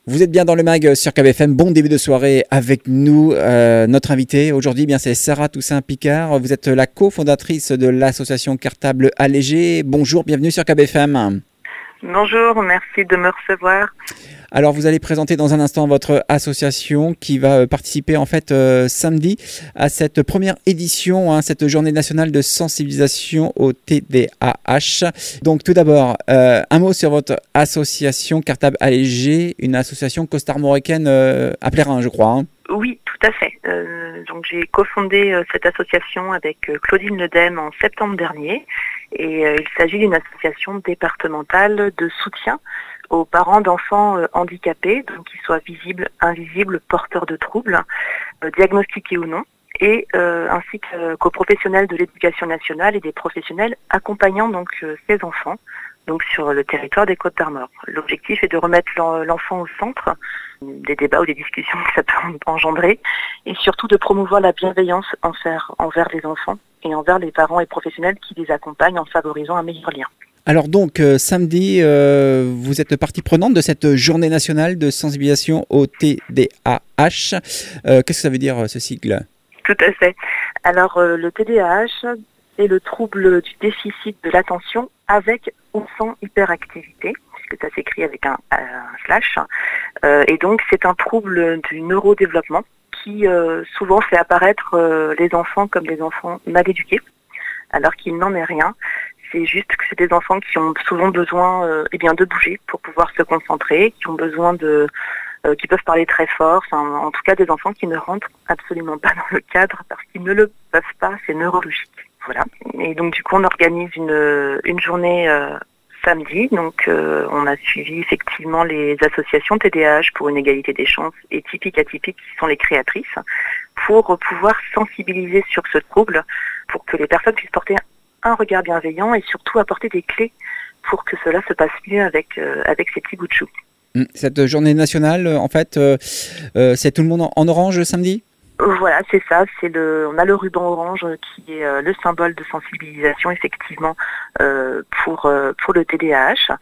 Vous êtes bien dans le mag sur KBFM. Bon début de soirée avec nous. Notre invitée aujourd'hui, bien, c'est Sarah Toussaint-Picard. Vous êtes la cofondatrice de l'association Cartable Allégé. Bonjour, bienvenue sur KBFM. Bonjour, merci de me recevoir. Alors, vous allez présenter dans un instant votre association qui va participer en fait samedi à cette première édition, cette journée nationale de sensibilisation au TDAH. Donc, tout d'abord, un mot sur votre association Cartable Allégé, une association costarmoricaine à Plérin, je crois. Oui, tout à fait. Donc, j'ai cofondé cette association avec Claudine Ledem en septembre dernier. Et il s'agit d'une association départementale de soutien aux parents d'enfants handicapés, donc qu'ils soient visibles, invisibles, porteurs de troubles, diagnostiqués ou non, et ainsi qu'aux professionnels de l'éducation nationale et des professionnels accompagnant donc ces enfants donc sur le territoire des Côtes-d'Armor. L'objectif est de remettre l'enfant au centre des débats ou des discussions que ça peut engendrer, et surtout de promouvoir la bienveillance envers les enfants et envers les parents et professionnels qui les accompagnent en favorisant un meilleur lien. Alors donc, samedi, vous êtes partie prenante de cette journée nationale de sensibilisation au TDAH. Qu'est-ce que ça veut dire, ce sigle ? Tout à fait. Alors, le TDAH est le trouble du déficit de l'attention avec ou sans hyperactivité, puisque ça s'écrit avec un slash. Et donc, c'est un trouble du neurodéveloppement qui souvent fait apparaître les enfants comme des enfants mal éduqués, alors qu'il n'en est rien. C'est juste que c'est des enfants qui ont souvent besoin de bouger pour pouvoir se concentrer, qui ont besoin qui peuvent parler très fort, en tout cas des enfants qui ne rentrent absolument pas dans le cadre parce qu'ils ne le peuvent pas, c'est neurologique. Voilà. Et donc du coup on organise une journée samedi, donc on a suivi effectivement les associations TDAH pour une égalité des chances et typiques atypiques qui sont les créatrices, pour pouvoir sensibiliser sur ce trouble, pour que les personnes puissent porter un regard bienveillant et surtout apporter des clés pour que cela se passe mieux avec ces petits bouts de chou. Cette journée nationale, en fait, c'est tout le monde en orange samedi ? Voilà, c'est ça. On a le ruban orange qui est le symbole de sensibilisation, effectivement, pour le TDAH.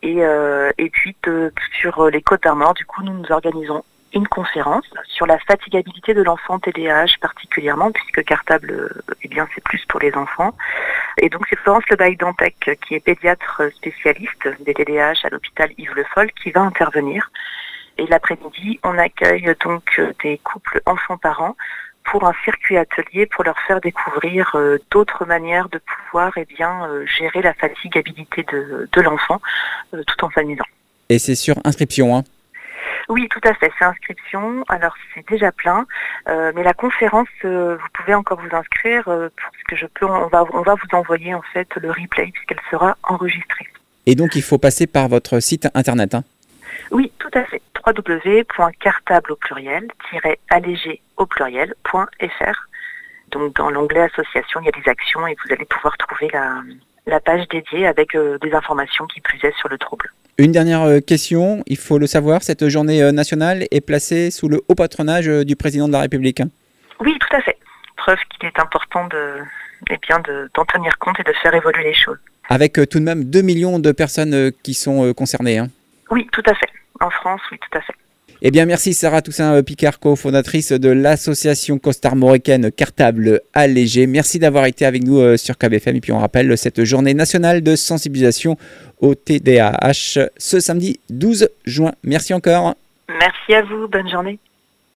Et puis sur les Côtes-d'Armor, du coup, nous organisons une conférence sur la fatigabilité de l'enfant TDAH particulièrement, puisque Cartable, c'est plus pour les enfants. Et donc c'est Florence Lebaille-Dantec, qui est pédiatre spécialiste des TDAH à l'hôpital Yves Le Foll, qui va intervenir. Et l'après-midi, on accueille donc des couples enfants-parents pour un circuit atelier pour leur faire découvrir d'autres manières de pouvoir gérer la fatigabilité de l'enfant tout en s'amusant. Et c'est sur inscription, hein ? Oui, tout à fait, c'est inscription. Alors c'est déjà plein, mais la conférence, vous pouvez encore vous inscrire parce que on va vous envoyer en fait le replay puisqu'elle sera enregistrée. Et donc il faut passer par votre site internet, hein ? Oui, tout à fait. www.cartable allégé.fr. Donc dans l'onglet association, il y a des actions et vous allez pouvoir trouver la page dédiée avec des informations qui plus est sur le trouble. Une dernière question, il faut le savoir, cette journée nationale est placée sous le haut patronage du président de la République. Oui, tout à fait. Preuve qu'il est important d'en tenir compte et de faire évoluer les choses. Avec tout de même 2 millions de personnes qui sont concernées. Hein. Oui, tout à fait. En France, oui, tout à fait. Eh bien, merci Sarah Toussaint-Picard, cofondatrice de l'association costarmoricaine Cartable Allégé. Merci d'avoir été avec nous sur KBFM. Et puis, on rappelle cette journée nationale de sensibilisation au TDAH ce samedi 12 juin. Merci encore. Merci à vous. Bonne journée.